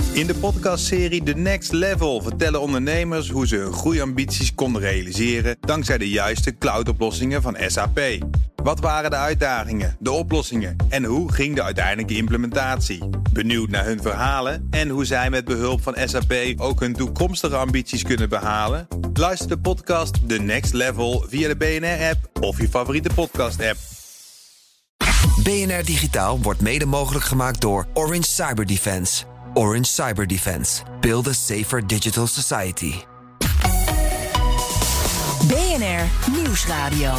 In de podcastserie The Next Level vertellen ondernemers hoe ze hun groeiambities konden realiseren dankzij de juiste cloudoplossingen van SAP. Wat waren de uitdagingen, de oplossingen en hoe ging de uiteindelijke implementatie? Benieuwd naar hun verhalen en hoe zij met behulp van SAP ook hun toekomstige ambities kunnen behalen? Luister de podcast The Next Level via de BNR-app of je favoriete podcast-app. BNR Digitaal wordt mede mogelijk gemaakt door Orange Cyber Defense. Orange Cyber Defense. Build a safer digital society. BNR Nieuwsradio.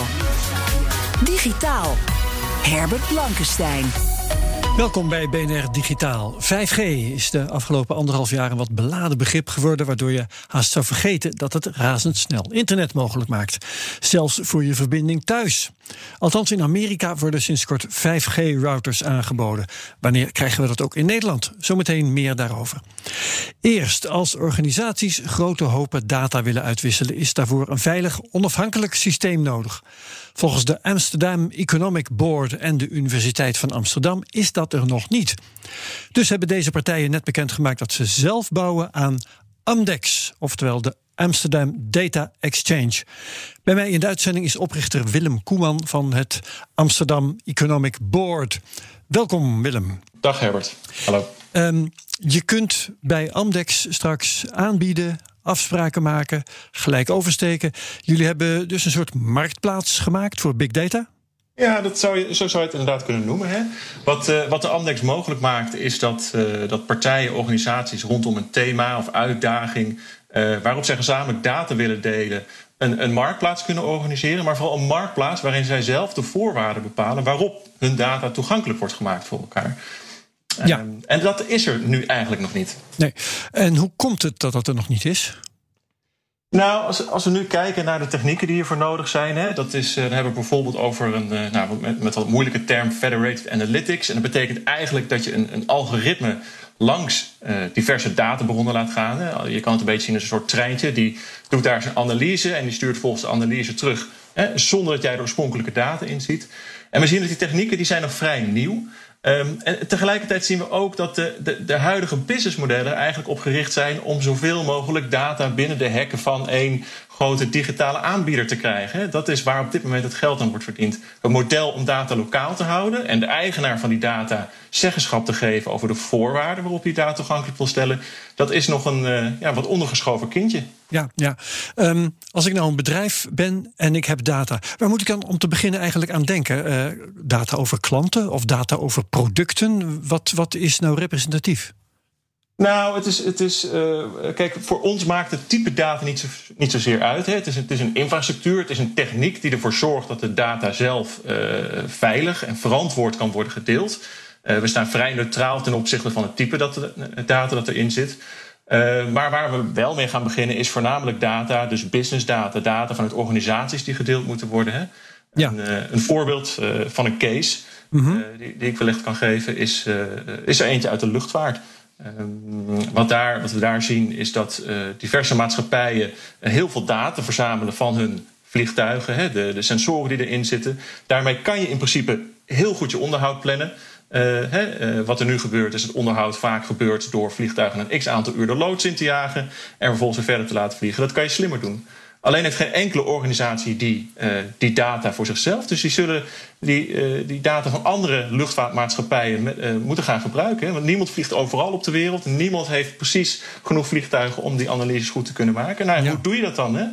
Digitaal. Herbert Blankenstein. Welkom bij BNR Digitaal. 5G is de afgelopen 1,5 jaar een wat beladen begrip geworden, waardoor je haast zou vergeten dat het razendsnel internet mogelijk maakt. Zelfs voor je verbinding thuis. Althans, in Amerika worden sinds kort 5G-routers aangeboden. Wanneer krijgen we dat ook in Nederland? Zometeen meer daarover. Eerst, als organisaties grote hopen data willen uitwisselen, is daarvoor een veilig, onafhankelijk systeem nodig. Volgens de Amsterdam Economic Board en de Universiteit van Amsterdam is dat er nog niet. Dus hebben deze partijen net bekendgemaakt dat ze zelf bouwen aan Amdex, oftewel de Amsterdam Data Exchange. Bij mij in de uitzending is oprichter Willem Koeman van het Amsterdam Economic Board. Welkom, Willem. Dag Herbert, hallo. Je kunt bij Amdex straks aanbieden, afspraken maken, gelijk oversteken. Jullie hebben dus een soort marktplaats gemaakt voor big data? Ja, zo zou je het inderdaad kunnen noemen. Hè? Wat de Amdex mogelijk maakt, is dat partijen, organisaties rondom een thema of uitdaging, waarop zij gezamenlijk data willen delen, een marktplaats kunnen organiseren. Maar vooral een marktplaats waarin zij zelf de voorwaarden bepalen waarop hun data toegankelijk wordt gemaakt voor elkaar. Ja. En dat is er nu eigenlijk nog niet. Nee. En hoe komt het dat dat er nog niet is? Nou, als we nu kijken naar de technieken die hiervoor nodig zijn, hè, dan hebben we bijvoorbeeld over een met wat moeilijke term federated analytics. En dat betekent eigenlijk dat je een algoritme langs diverse databronnen laat gaan. Hè. Je kan het een beetje zien als een soort treintje. Die doet daar zijn analyse en die stuurt volgens de analyse terug, hè, zonder dat jij de oorspronkelijke data inziet. En we zien dat die technieken die zijn nog vrij nieuw. En tegelijkertijd zien we ook dat de huidige businessmodellen eigenlijk op gericht zijn om zoveel mogelijk data binnen de hekken van één grote digitale aanbieder te krijgen. Dat is waar op dit moment het geld aan wordt verdiend. Een model om data lokaal te houden en de eigenaar van die data zeggenschap te geven over de voorwaarden waarop je data toegankelijk wil stellen. Dat is nog een wat ondergeschoven kindje. Ja. Als ik nou een bedrijf ben en ik heb data, waar moet ik dan om te beginnen eigenlijk aan denken? Data over klanten of data over producten? Wat is nou representatief? Nou, kijk, voor ons maakt het type data niet zozeer uit. Hè. Het is een infrastructuur, het is een techniek die ervoor zorgt dat de data zelf veilig en verantwoord kan worden gedeeld. We staan vrij neutraal ten opzichte van het type data dat erin zit. Maar waar we wel mee gaan beginnen is voornamelijk data, dus business data vanuit organisaties die gedeeld moeten worden. Hè. Ja. Een voorbeeld van een case die ik wellicht kan geven is er eentje uit de luchtvaart. Wat we daar zien is dat diverse maatschappijen heel veel data verzamelen van hun vliegtuigen, hè, de sensoren die erin zitten. Daarmee kan je in principe heel goed je onderhoud plannen. Wat er nu gebeurt is het onderhoud vaak gebeurt door vliegtuigen een x-aantal uur de loods in te jagen en vervolgens weer verder te laten vliegen. Dat kan je slimmer doen. Alleen heeft geen enkele organisatie die data voor zichzelf. Dus die zullen die data van andere luchtvaartmaatschappijen moeten gaan gebruiken. Hè? Want niemand vliegt overal op de wereld. Niemand heeft precies genoeg vliegtuigen om die analyses goed te kunnen maken. Nou, hoe doe je dat dan? Hè?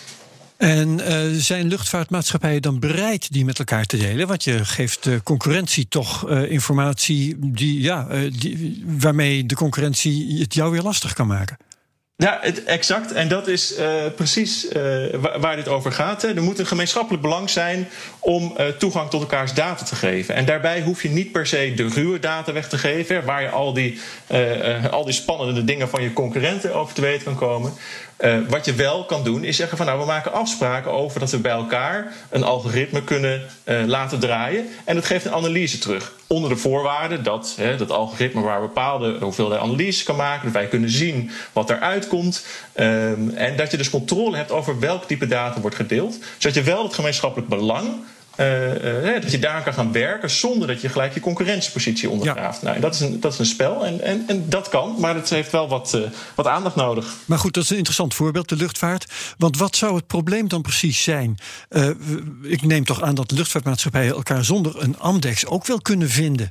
En zijn luchtvaartmaatschappijen dan bereid die met elkaar te delen? Want je geeft de concurrentie toch informatie waarmee de concurrentie het jou weer lastig kan maken. Ja, exact. En dat is precies waar dit over gaat. Hè. Er moet een gemeenschappelijk belang zijn om toegang tot elkaars data te geven. En daarbij hoef je niet per se de ruwe data weg te geven, waar je al die spannende dingen van je concurrenten over te weten kan komen. Wat je wel kan doen is zeggen van we maken afspraken over dat we bij elkaar een algoritme kunnen laten draaien. En dat geeft een analyse terug. Onder de voorwaarde dat algoritme waar bepaalde hoeveelheid analyses kan maken. Dat wij kunnen zien wat eruit komt. En dat je dus controle hebt over welk type data wordt gedeeld. Zodat je wel het gemeenschappelijk belang dat je daar kan gaan werken zonder dat je gelijk je concurrentiepositie ondergraaft. Ja. Nou, dat is een spel en dat kan, maar het heeft wel wat aandacht nodig. Maar goed, dat is een interessant voorbeeld, de luchtvaart. Want wat zou het probleem dan precies zijn? Ik neem toch aan dat luchtvaartmaatschappijen elkaar zonder een Amdex ook wel kunnen vinden.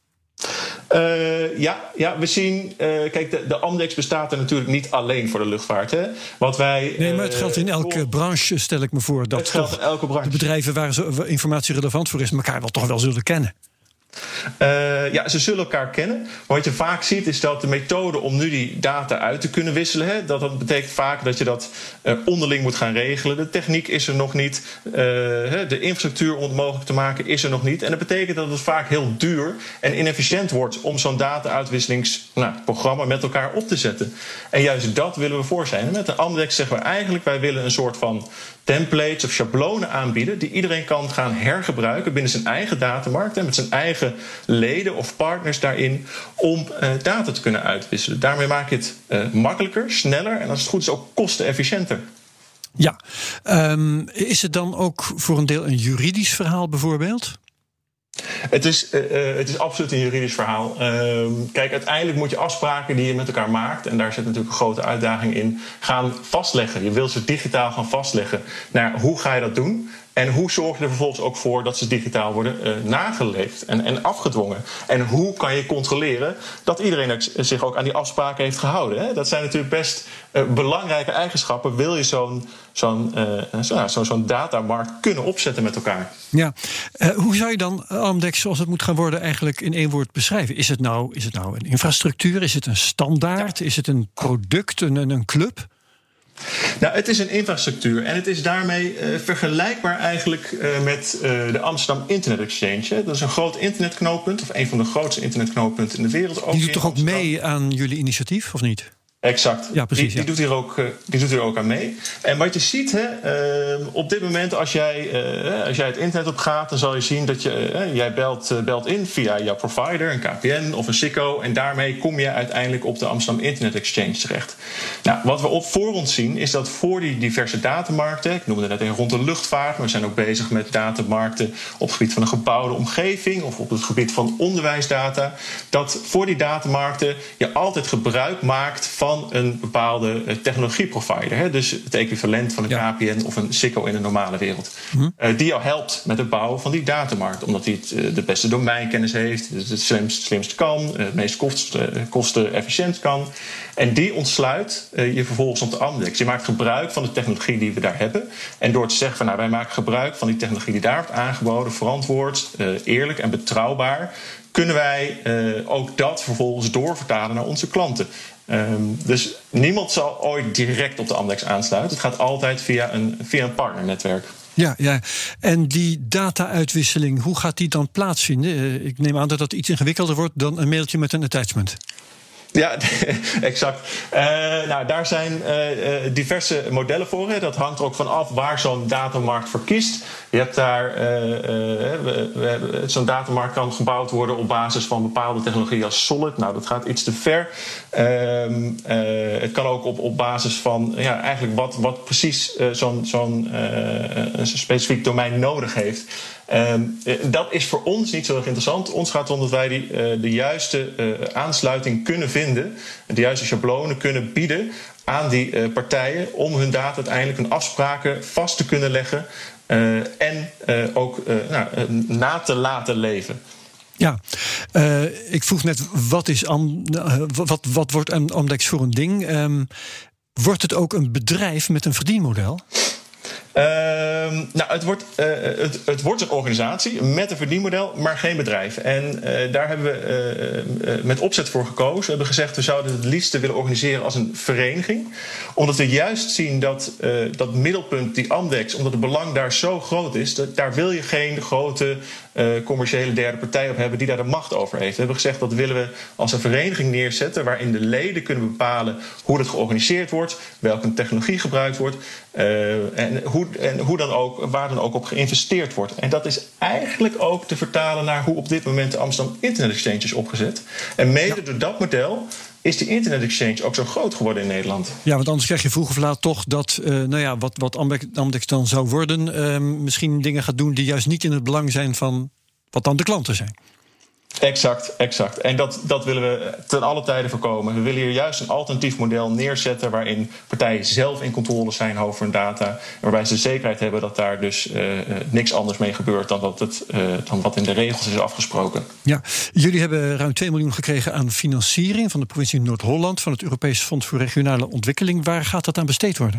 Ja, we zien... kijk, de Amdex bestaat er natuurlijk niet alleen voor de luchtvaart. Hè. Nee, maar het geldt in elke branche, stel ik me voor. Dat het geldt in elke branche. De bedrijven waar informatie relevant voor is, elkaar wel toch wel zullen kennen. Ze zullen elkaar kennen. Maar wat je vaak ziet is dat de methode om nu die data uit te kunnen wisselen... dat betekent vaak dat je dat onderling moet gaan regelen. De techniek is er nog niet. De infrastructuur om het mogelijk te maken is er nog niet. En dat betekent dat het vaak heel duur en inefficiënt wordt... om zo'n data-uitwisselingsprogramma met elkaar op te zetten. En juist dat willen we voor zijn. En met de Amdex zeggen we eigenlijk... wij willen een soort van templates of schablonen aanbieden... die iedereen kan gaan hergebruiken binnen zijn eigen datamarkt... en met zijn eigen leden of partners daarin om data te kunnen uitwisselen. Daarmee maak je het makkelijker, sneller en als het goed is ook kostenefficiënter. Ja, is het dan ook voor een deel een juridisch verhaal bijvoorbeeld? Het is absoluut een juridisch verhaal. Kijk, uiteindelijk moet je afspraken die je met elkaar maakt... en daar zit natuurlijk een grote uitdaging in... gaan vastleggen. Je wilt ze digitaal gaan vastleggen. Nou, hoe ga je dat doen? En hoe zorg je er vervolgens ook voor dat ze digitaal worden nageleefd en afgedwongen? En hoe kan je controleren dat iedereen zich ook aan die afspraken heeft gehouden? Hè? Dat zijn natuurlijk best belangrijke eigenschappen. Wil je zo'n datamarkt kunnen opzetten met elkaar? Ja. Hoe zou je dan Amdex, zoals het moet gaan worden, eigenlijk in één woord beschrijven? Is het nou een infrastructuur? Is het een standaard? Ja. Is het een product, een club? Nou, het is een infrastructuur en het is daarmee vergelijkbaar eigenlijk met de Amsterdam Internet Exchange. Dat is een groot internetknooppunt, of een van de grootste internetknooppunten in de wereld. Die doet toch ook mee aan jullie initiatief, of niet? Exact. Ja, precies, die doet hier ook aan mee. En wat je ziet, op dit moment als jij het internet op gaat... dan zal je zien dat jij belt in via jouw provider, een KPN of een Ziggo... en daarmee kom je uiteindelijk op de Amsterdam Internet Exchange terecht. Nou, wat we voor ons zien is dat voor die diverse datamarkten... ik noemde net rond de luchtvaart... maar we zijn ook bezig met datamarkten op het gebied van een gebouwde omgeving... of op het gebied van onderwijsdata... dat voor die datamarkten je altijd gebruik maakt van een bepaalde technologieprovider. Hè? Dus het equivalent van een KPN of een Ziggo in de normale wereld. Die jou helpt met het bouwen van die datamarkt. Omdat hij de beste domeinkennis heeft, het slimst kan, het meest kostenefficiënt kan. En die ontsluit je vervolgens op de Amdex. Je maakt gebruik van de technologie die we daar hebben. En door te zeggen van wij maken gebruik van die technologie die daar wordt aangeboden, verantwoord, eerlijk en betrouwbaar, kunnen wij ook dat vervolgens doorvertalen naar onze klanten. Dus niemand zal ooit direct op de Amdex aansluiten. Het gaat altijd via een partnernetwerk. Ja. En die data-uitwisseling, hoe gaat die dan plaatsvinden? Ik neem aan dat dat iets ingewikkelder wordt dan een mailtje met een attachment. Ja, exact. Daar zijn diverse modellen voor. Hè. Dat hangt er ook van af waar zo'n datamarkt voor kiest. Je hebt daar... zo'n datamarkt kan gebouwd worden op basis van bepaalde technologie als Solid. Nou, dat gaat iets te ver. Het kan ook op basis van eigenlijk wat precies zo'n specifiek domein nodig heeft. Dat is voor ons niet zo erg interessant. Ons gaat erom dat wij de juiste aansluiting kunnen vinden, de juiste schablonen kunnen bieden aan die partijen om hun data uiteindelijk hun afspraken vast te kunnen leggen en ook na te laten leven. Ja, ik vroeg net, wat wordt een Amdex voor een ding? Wordt het ook een bedrijf met een verdienmodel? Het wordt een organisatie met een verdienmodel, maar geen bedrijf. En daar hebben we met opzet voor gekozen. We hebben gezegd, we zouden het liefst willen organiseren als een vereniging. Omdat we juist zien dat middelpunt, die Amdex, omdat het belang daar zo groot is, daar wil je geen grote commerciële derde partij op hebben die daar de macht over heeft. We hebben gezegd, dat willen we als een vereniging neerzetten waarin de leden kunnen bepalen hoe dat georganiseerd wordt, welke technologie gebruikt wordt en hoe dan ook, waar dan ook op geïnvesteerd wordt. En dat is eigenlijk ook te vertalen naar hoe op dit moment de Amsterdam Internet Exchange is opgezet. En mede door dat model is die internet exchange ook zo groot geworden in Nederland. Ja, want anders krijg je vroeg of laat toch dat wat Amdex dan zou worden, misschien dingen gaat doen die juist niet in het belang zijn van wat dan de klanten zijn. Exact. En dat willen we ten alle tijde voorkomen. We willen hier juist een alternatief model neerzetten waarin partijen zelf in controle zijn over hun data. En waarbij ze de zekerheid hebben dat daar dus niks anders mee gebeurt dan wat in de regels is afgesproken. Ja, jullie hebben ruim 2 miljoen gekregen aan financiering van de provincie Noord-Holland, van het Europees Fonds voor Regionale Ontwikkeling. Waar gaat dat aan besteed worden?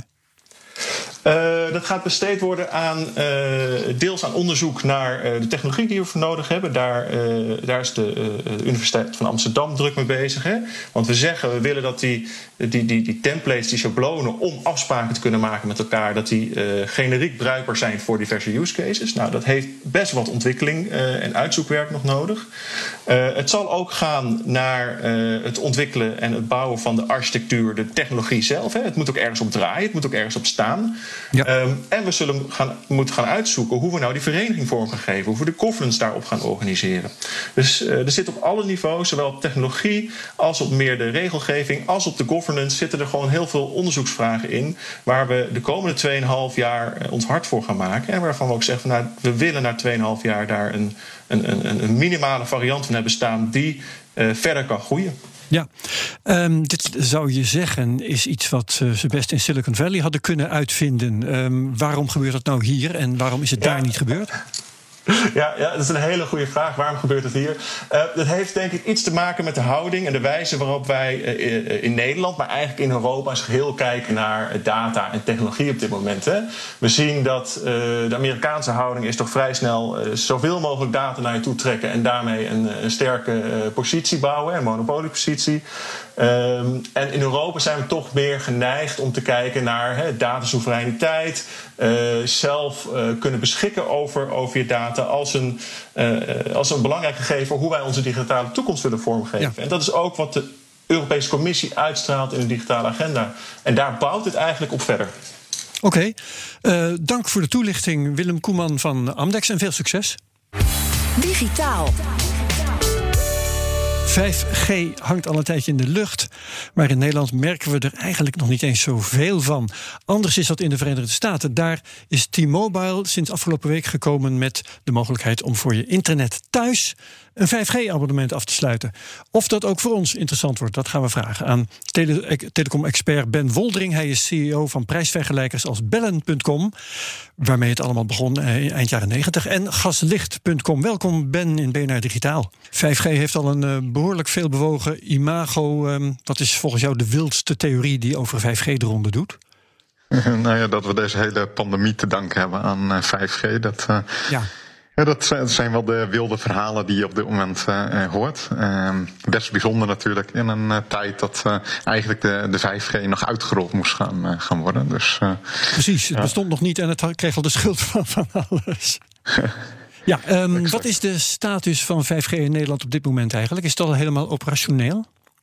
Dat gaat besteed worden aan deels aan onderzoek naar de technologie die we voor nodig hebben. Daar is de Universiteit van Amsterdam druk mee bezig. Hè? Want we zeggen, we willen dat die templates, die schablonen om afspraken te kunnen maken met elkaar, dat die generiek bruikbaar zijn voor diverse use cases. Nou, dat heeft best wat ontwikkeling en uitzoekwerk nog nodig. Het zal ook gaan naar het ontwikkelen en het bouwen van de architectuur, de technologie zelf. Hè? Het moet ook ergens op draaien, het moet ook ergens op staan. Ja. En we zullen moeten gaan uitzoeken hoe we nou die vereniging vorm gaan geven, hoe we de governance daarop gaan organiseren. Dus er zit op alle niveaus, zowel op technologie als op meer de regelgeving, als op de governance, zitten er gewoon heel veel onderzoeksvragen in, waar we de komende 2,5 jaar ons hard voor gaan maken. En waarvan we ook zeggen, nou, we willen na 2,5 jaar daar een minimale variant van hebben staan die verder kan groeien. Ja, dit zou je zeggen is iets wat ze best in Silicon Valley hadden kunnen uitvinden. Waarom gebeurt dat nou hier en waarom is het daar niet gebeurd? Ja, dat is een hele goede vraag. Waarom gebeurt het hier? Dat heeft denk ik iets te maken met de houding en de wijze waarop wij in Nederland, maar eigenlijk in Europa als geheel kijken naar data en technologie op dit moment. Hè. We zien dat de Amerikaanse houding is toch vrij snel zoveel mogelijk data naar je toe trekken en daarmee een sterke positie bouwen, een monopoliepositie. En in Europa zijn we toch meer geneigd om te kijken naar datasoevereiniteit, zelf kunnen beschikken over je data als een belangrijk gegeven hoe wij onze digitale toekomst willen vormgeven. Ja. En dat is ook wat de Europese Commissie uitstraalt in de digitale agenda. En daar bouwt het eigenlijk op verder. Oké, dank voor de toelichting, Willem Koeman van Amdex, en veel succes. Digitaal. 5G hangt al een tijdje in de lucht, maar in Nederland merken we er eigenlijk nog niet eens zoveel van. Anders is dat in de Verenigde Staten. Daar is T-Mobile sinds afgelopen week gekomen met de mogelijkheid om voor je internet thuis een 5G-abonnement af te sluiten. Of dat ook voor ons interessant wordt, dat gaan we vragen aan telecom-expert Ben Woldering. Hij is CEO van prijsvergelijkers als Bellen.com, waarmee het allemaal begon eind jaren 90. En Gaslicht.com. Welkom Ben in BNR Digitaal. 5G heeft al een behoorlijk veel bewogen imago. Wat is volgens jou de wildste theorie die over 5G de ronde doet? Nou ja, dat we deze hele pandemie te danken hebben aan 5G. Ja, dat zijn wel de wilde verhalen die je op dit moment hoort. Best bijzonder natuurlijk in een tijd dat eigenlijk de 5G nog uitgerold moest gaan worden. Dus, precies, het bestond nog niet en het kreeg al de schuld van alles. Ja, wat is de status van 5G in Nederland op dit moment eigenlijk? Is het al helemaal operationeel?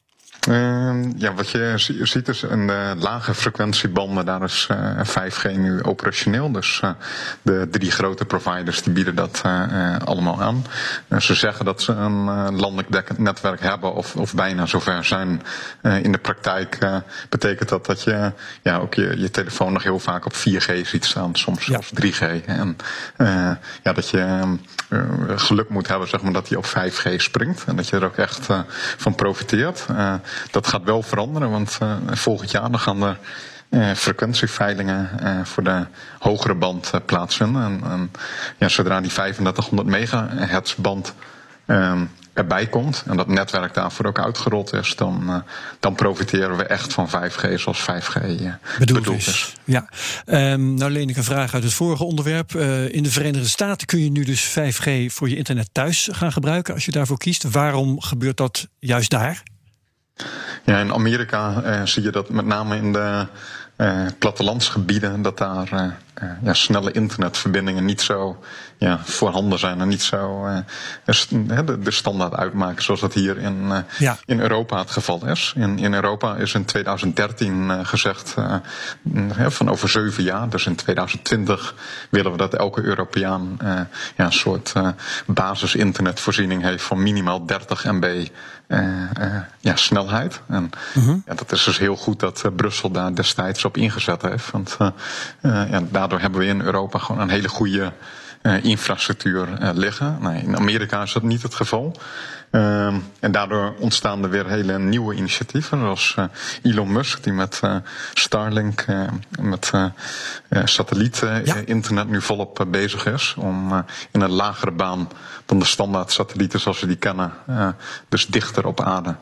Wat je ziet is in de lage frequentiebanden, daar is 5G nu operationeel. Dus de 3 grote providers die bieden dat allemaal aan. Ze zeggen dat ze een landelijk dekkend netwerk hebben of bijna zover zijn. In de praktijk betekent dat je ook je telefoon nog heel vaak op 4G ziet staan, soms zelfs 3G. En dat je geluk moet hebben, zeg maar, dat hij op 5G springt. En dat je er ook echt van profiteert. Dat gaat wel veranderen, want volgend jaar dan gaan er frequentieveilingen voor de hogere band plaatsvinden. En zodra die 3500 megahertz band erbij komt en dat netwerk daarvoor ook uitgerold is, dan profiteren we echt van 5G zoals 5G bedoeld is. Ja. Nou leen ik een vraag uit het vorige onderwerp. In de Verenigde Staten kun je nu dus 5G voor je internet thuis gaan gebruiken als je daarvoor kiest. Waarom gebeurt dat juist daar? Ja, in Amerika zie je dat met name in de plattelandsgebieden dat daar snelle internetverbindingen niet zo voorhanden zijn en niet zo de standaard uitmaken zoals dat hier in Europa het geval is. In Europa is in 2013 gezegd van over 7 jaar, dus in 2020 willen we dat elke Europeaan een soort basis-internetvoorziening heeft van minimaal 30 MB snelheid. En dat is dus heel goed dat Brussel daar destijds op ingezet heeft. Want daardoor hebben we in Europa gewoon een hele goede infrastructuur liggen. Nee, in Amerika is dat niet het geval. En daardoor ontstaan er weer hele nieuwe initiatieven. Zoals Elon Musk, die met Starlink, met satelliet-internet nu volop bezig is. Om in een lagere baan dan de standaard satellieten zoals we die kennen, dus dichter op aarde,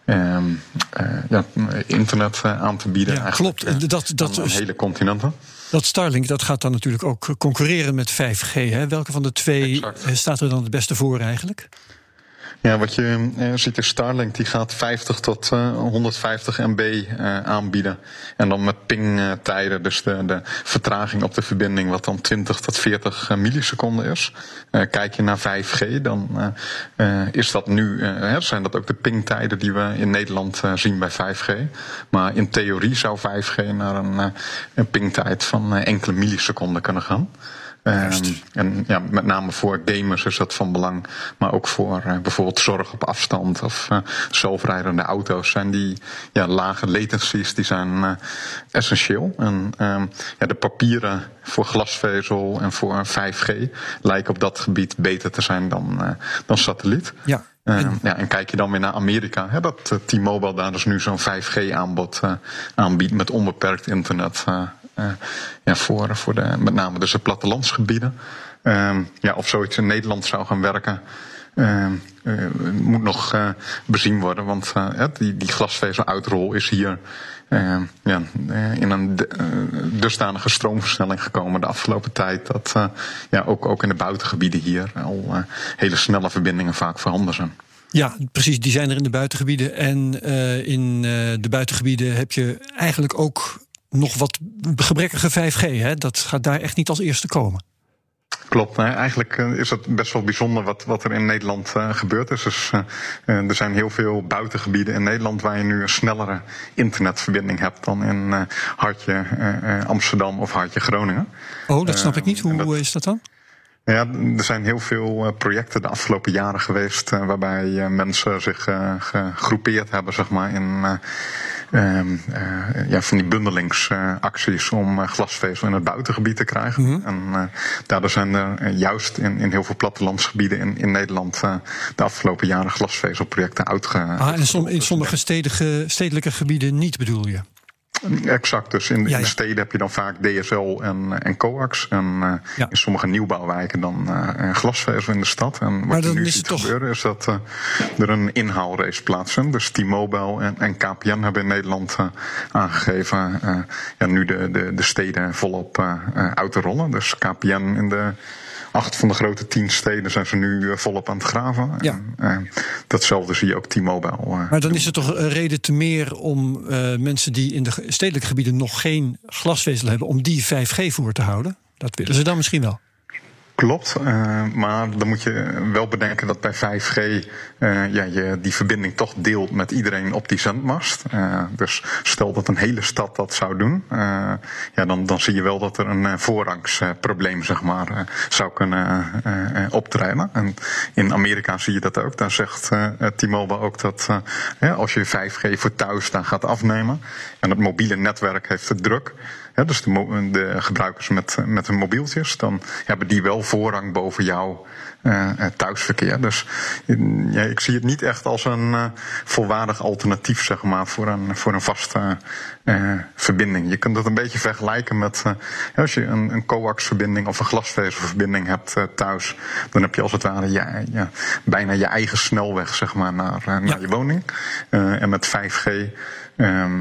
internet aan te bieden. Ja, klopt. Dat aan hele continenten. Dat Starlink, dat gaat dan natuurlijk ook concurreren met 5G. Hè? Welke van de twee staat er dan het beste voor eigenlijk? Ja, wat je ziet is Starlink, die gaat 50 tot 150 MB aanbieden. En dan met pingtijden, dus de vertraging op de verbinding, wat dan 20 tot 40 milliseconden is. Kijk je naar 5G, dan is dat nu, zijn dat ook de pingtijden die we in Nederland zien bij 5G. Maar in theorie zou 5G naar een pingtijd van enkele milliseconden kunnen gaan. En met name voor gamers is dat van belang. Maar ook voor bijvoorbeeld zorg op afstand of zelfrijdende auto's zijn die lage latencies die zijn essentieel. En de papieren voor glasvezel en voor 5G lijken op dat gebied beter te zijn dan satelliet. Ja. En kijk je dan weer naar Amerika, dat T-Mobile daar dus nu zo'n 5G-aanbod aanbiedt met onbeperkt internet. Voor met name dus de plattelandsgebieden. Of zoiets in Nederland zou gaan werken, moet nog bezien worden. Want die glasvezeluitrol is hier in een dusdanige stroomversnelling gekomen de afgelopen tijd. Dat ook in de buitengebieden hier al hele snelle verbindingen vaak voorhanden zijn. Ja, precies. Die zijn er in de buitengebieden. En in de buitengebieden heb je eigenlijk ook nog wat gebrekkige 5G. Hè? Dat gaat daar echt niet als eerste komen. Klopt. Eigenlijk is het best wel bijzonder wat er in Nederland gebeurd is. Dus, er zijn heel veel buitengebieden in Nederland waar je nu een snellere internetverbinding hebt dan in hartje Amsterdam of hartje Groningen. Oh, dat snap ik niet. Hoe is dat dan? Ja, er zijn heel veel projecten de afgelopen jaren geweest waarbij mensen zich gegroepeerd hebben, zeg maar, in van die bundelingsacties om glasvezel in het buitengebied te krijgen. Mm-hmm. En daardoor zijn er juist in heel veel plattelandsgebieden in Nederland de afgelopen jaren glasvezelprojecten en in sommige stedelijke gebieden niet, bedoel je? Exact, dus in de steden heb je dan vaak DSL en coax. En in sommige nieuwbouwwijken dan glasvezel in de stad. En wat er nu ziet gebeuren is dat er een inhaalrace plaatsvindt. Dus T-Mobile en KPN hebben in Nederland aangegeven nu de steden volop uit te rollen. Dus KPN in de 8 van de grote 10 steden zijn ze nu volop aan het graven. Ja. Datzelfde zie je ook T-Mobile. Maar dan is er toch een reden te meer om mensen die in de stedelijke gebieden nog geen glasvezel hebben, om die 5G voor te houden? Dat willen ze dan misschien wel. Klopt, maar dan moet je wel bedenken dat bij 5G je die verbinding toch deelt met iedereen op die zendmast. Dus stel dat een hele stad dat zou doen, dan zie je wel dat er een voorrangsprobleem, zeg maar, zou kunnen optreden. En in Amerika zie je dat ook. Daar zegt T-Mobile ook dat als je 5G voor thuis daar gaat afnemen en het mobiele netwerk heeft het druk, dus de gebruikers met hun mobieltjes, dan hebben die wel voorrang boven jouw thuisverkeer. Dus ik zie het niet echt als een volwaardig alternatief, zeg maar, voor een vaste verbinding. Je kunt het een beetje vergelijken met als je een coax-verbinding of een glasvezelverbinding hebt thuis, dan heb je als het ware bijna je eigen snelweg, zeg maar, naar je woning. En met 5G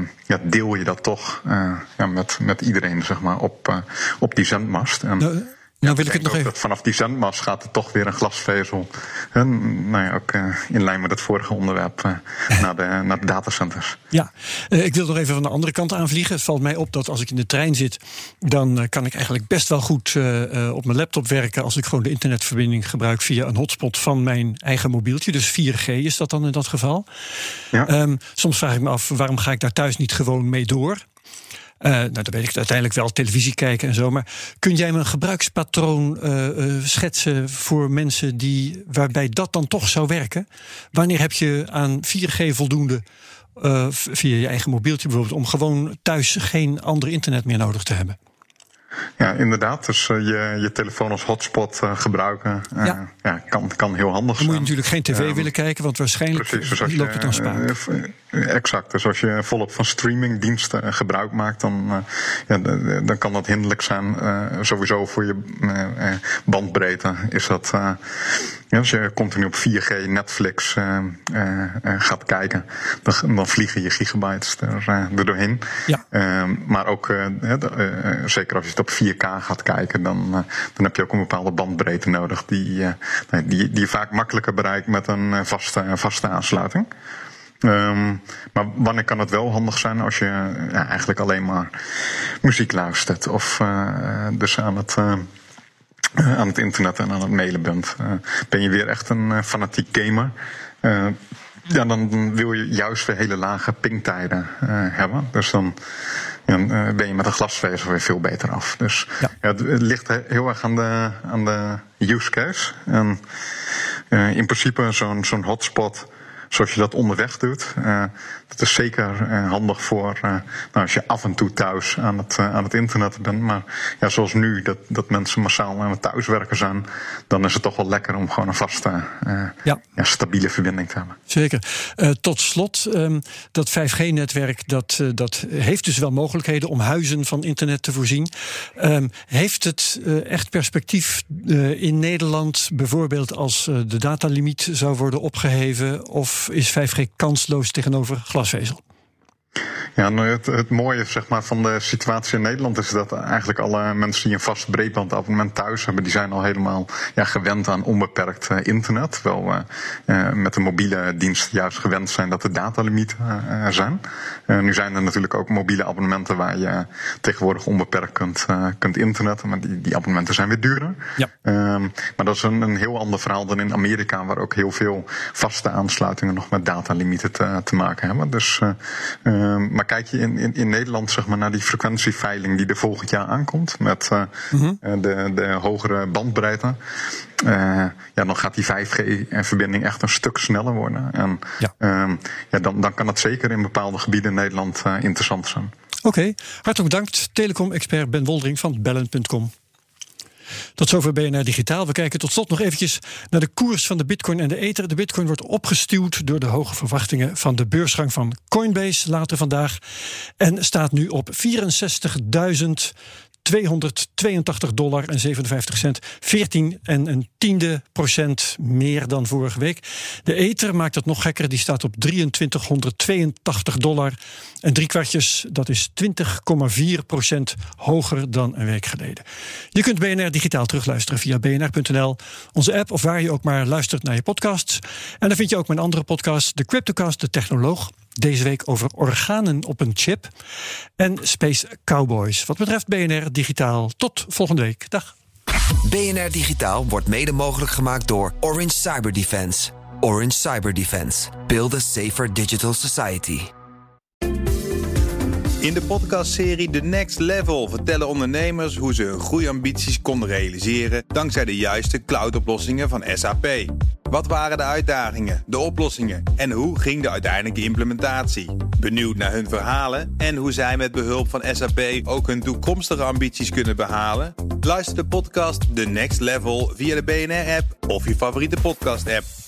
deel je dat toch met iedereen, zeg maar, op die zendmast. En Nou wil ik het nog even. Vanaf die zendmast gaat er toch weer een glasvezel. Ook in lijn met het vorige onderwerp naar de datacenters. Ja, ik wil nog even van de andere kant aanvliegen. Het valt mij op dat als ik in de trein zit, dan kan ik eigenlijk best wel goed op mijn laptop werken als ik gewoon de internetverbinding gebruik via een hotspot van mijn eigen mobieltje. Dus 4G is dat dan in dat geval. Ja. Soms vraag ik me af, waarom ga ik daar thuis niet gewoon mee door? Dan weet ik uiteindelijk wel, televisie kijken en zo. Maar kun jij me een gebruikspatroon schetsen voor mensen waarbij dat dan toch zou werken? Wanneer heb je aan 4G voldoende via je eigen mobieltje bijvoorbeeld, om gewoon thuis geen ander internet meer nodig te hebben? Ja, inderdaad. Dus je telefoon als hotspot gebruiken kan heel handig zijn. Dan moet je natuurlijk geen tv willen kijken, want waarschijnlijk loopt het dan spaak. Exact. Dus als je volop van streamingdiensten gebruik maakt, dan kan dat hinderlijk zijn. Sowieso voor je bandbreedte is dat. Als je continu op 4G Netflix gaat kijken, dan vliegen je gigabytes er doorheen. Ja. Maar ook, zeker als je het op 4K gaat kijken, dan heb je ook een bepaalde bandbreedte nodig die je vaak makkelijker bereikt met een vaste aansluiting. Maar wanneer kan het wel handig zijn als je eigenlijk alleen maar muziek luistert of dus aan het internet en aan het mailen bent? Ben je weer echt een fanatiek gamer? Dan wil je juist weer hele lage pingtijden hebben. Dus dan ben je met een glasvezel weer veel beter af. Dus het ligt heel erg aan de use case. En in principe zo'n hotspot, zoals je dat onderweg doet, dat is zeker handig voor als je af en toe thuis aan het internet bent. Maar zoals nu, dat mensen massaal aan het thuiswerken zijn, dan is het toch wel lekker om gewoon een vaste, stabiele verbinding te hebben. Zeker. Tot slot, dat 5G-netwerk, dat heeft dus wel mogelijkheden om huizen van internet te voorzien. Heeft het echt perspectief in Nederland, bijvoorbeeld als de datalimiet zou worden opgeheven, of is 5G kansloos tegenover glasvezel? Ja, het mooie van de situatie in Nederland is dat eigenlijk alle mensen die een vast breedbandabonnement thuis hebben, die zijn al helemaal gewend aan onbeperkt internet. Terwijl met de mobiele dienst juist gewend zijn dat de datalimieten zijn. Nu zijn er natuurlijk ook mobiele abonnementen waar je tegenwoordig onbeperkt kunt internetten, maar die abonnementen zijn weer duurder. Ja. Maar dat is een heel ander verhaal dan in Amerika, waar ook heel veel vaste aansluitingen nog met datalimieten te maken hebben. Dus maar kijk je in Nederland naar die frequentieveiling die er volgend jaar aankomt met de hogere bandbreedte, dan gaat die 5G-verbinding echt een stuk sneller worden. En dan kan het zeker in bepaalde gebieden in Nederland interessant zijn. Oké, hartelijk bedankt. Telecom-expert Ben Woldering van Bellen.com. Tot zover BNR Digitaal. We kijken tot slot nog eventjes naar de koers van de bitcoin en de ether. De bitcoin wordt opgestuwd door de hoge verwachtingen van de beursgang van Coinbase later vandaag. En staat nu op $64.282,57. 14,1% meer dan vorige week. De ether maakt het nog gekker. Die staat op $2382 en $0,75. Dat is 20,4% hoger dan een week geleden. Je kunt BNR Digitaal terugluisteren via bnr.nl, onze app of waar je ook maar luistert naar je podcasts. En dan vind je ook mijn andere podcast, de Cryptocast, de Technoloog. Deze week over organen op een chip en Space Cowboys. Wat betreft BNR Digitaal, tot volgende week. Dag. BNR Digitaal wordt mede mogelijk gemaakt door Orange Cyber Defense. Orange Cyber Defense. Build a safer digital society. In de podcastserie The Next Level vertellen ondernemers hoe ze hun groeiambities konden realiseren dankzij de juiste cloudoplossingen van SAP. Wat waren de uitdagingen, de oplossingen en hoe ging de uiteindelijke implementatie? Benieuwd naar hun verhalen en hoe zij met behulp van SAP ook hun toekomstige ambities kunnen behalen? Luister de podcast The Next Level via de BNR-app of je favoriete podcast-app.